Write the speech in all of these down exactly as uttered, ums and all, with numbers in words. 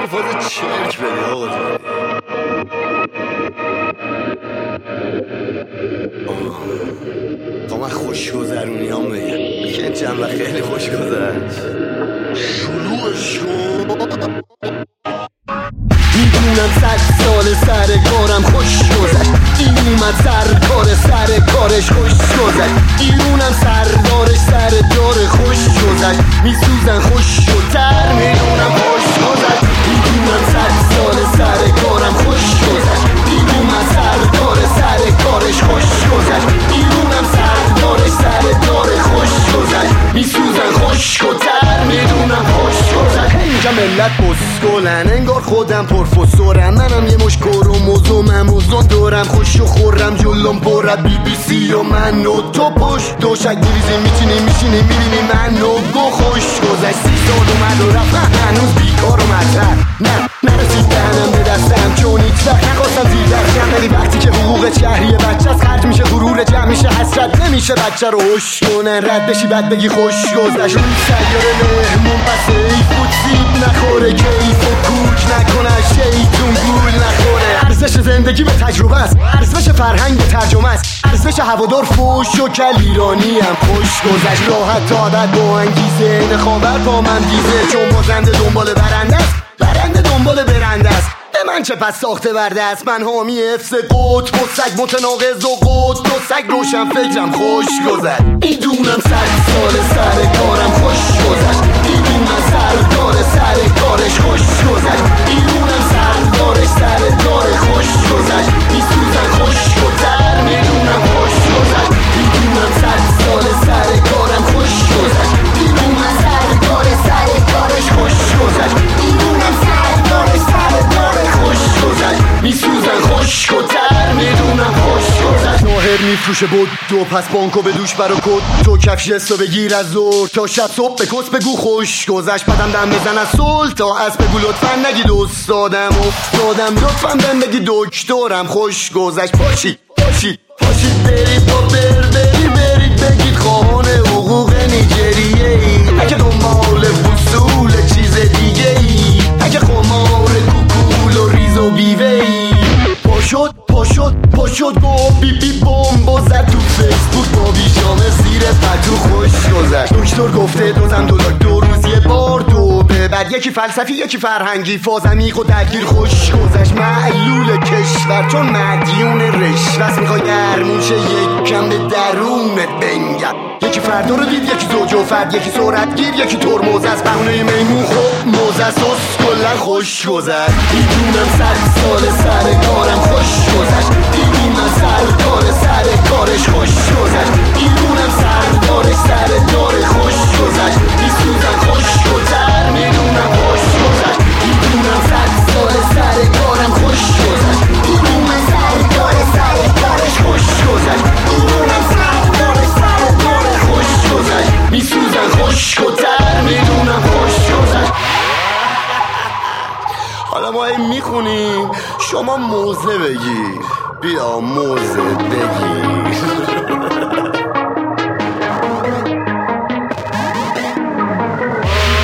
فاز چرک بده آقا جان. تا من خوش گذرونی هم بگم که چند وقت خیلی خوش گذشت. شلوغش کن. میدونم صد سال سر کارم خوش گذشت. این اومد سر کار سر کارش خوش گذشت. ایرونم سردارش سر دار خوش گذشت. میسوزن خوش شدتر میدونم خوش گذشت. میدونم صد سال سر کارم خوش گذشت. این اومد سر کار سر کارش خوش گذشت. ایرونم سردارش سر دار خوش گذشت. میسوزن خوش شدتر میدونم خوش گذشت. اینجا ملت بسکلن انگار خودم پروفسورم. منم یه مش کروموزوم اموزون دارم. خوش و خورم جلوم پر بی بی سی و من و تو پشت دوشک میریزی میچینی میشینی میبینی من و گو خوش گذشت. سی سال اومد و رفت هنوز بیکار و مطرح. نه نرسید دهنم به دستم چون هیچ وقت نخواستم زیر درخم. ولی وقتی که حقوق شهری بچه از خرج میشه غرور جمع میشه حسرت نمیشه بچه رو هوش کنن رد بشی بعد بگی خوش گذشت. اون سیاره مهمون پس ای فوت سیب نخوره کیف و کوک نکنه شیطون گول نخوره. ارزش زندگی به تجربه است. ارزش فرهنگ به ترجمه است. ارزش هوادار فوش و کل ایرانی هم خوش گذشت. راحت عادت با انگیزه نخوابر با من دیزه. چون بازنده دنبال برنده است برنده دنبال برنده است. به من چه پس ساخته ورده است. من حامی حفظ قطب و سگ متناقض و قطب و سگ روشن فکرم خوش گذشت. میدونم صد سال سر کارم خوش گذشت. میدونم سردار سر کارش خوش گذشت. میدونم سردارش سر دار خوش گذشت. میسوزن خوش گذشت میدونم خوش گذشت. میدونم صد سال سر کارم خوش گذشت. میدونم سردار سر کارش خوش گذشت. میدونم سردارش سر دار خوش گذشت. میسوزن خوش گذشت میدونم خوش گذشت. ناهر میفروشه بود دو پس بانکو به دوش برا کد. تو کفش جستو بگیر از زور تا شب صبح به کس بگو خوش گذشت. بدم دم بزن از صلح تا از بگو لطفا نگید استادم افتادم. لطفا بهم بگی دکترم خوش گذشت. پاشید پاشید پاشید برید با بربری برید بگید خواهان حقوق نیجریه ای. اگه دنبال وصول چیز دیگه ای. اگه خمار کوکول و ریز و بیوه ای. پاشد پاشد پاشد با بی بی بوم و زد تو فیسبوک با بیشامه زیر پتو خوش گذشت. دکتر گفته دوزم دو لاک دو روز یه بار دو ببر. یکی فلسفی یکی فرهنگی فازمیق و درگیر خوش گذشت. معلول کشور چون مدیون رشوست. میخوای درموشه یک کم به درونت بنگر. یکی فردا رو دید یکی زوج و فرد یکی سرعت گیر یکی ترمز از بهونه میمون خب موز از سس کلن خوش گذشت. میدونم صد سال سر کارم خوش گذشت. میدونم سردار سر کارش خوش گذشت. میدونم سردارش سر دار خوش گذشت. میسوزن خوش گذشت میدونم خوش گذشت. میدونم صد سال سر کارم خوش گذشت. میدونم سردار سر کارش خوش گذشت. میدونم سردار سر دار خوش گذشت. میسوزن خوش گذشت میدونم خوش گذشت. حالا ما این میخونیم شما موزه بگیر. بیا موزه بگیر.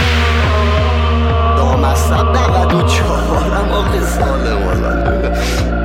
دام از سب نقد و چهارم آقه ساله مازن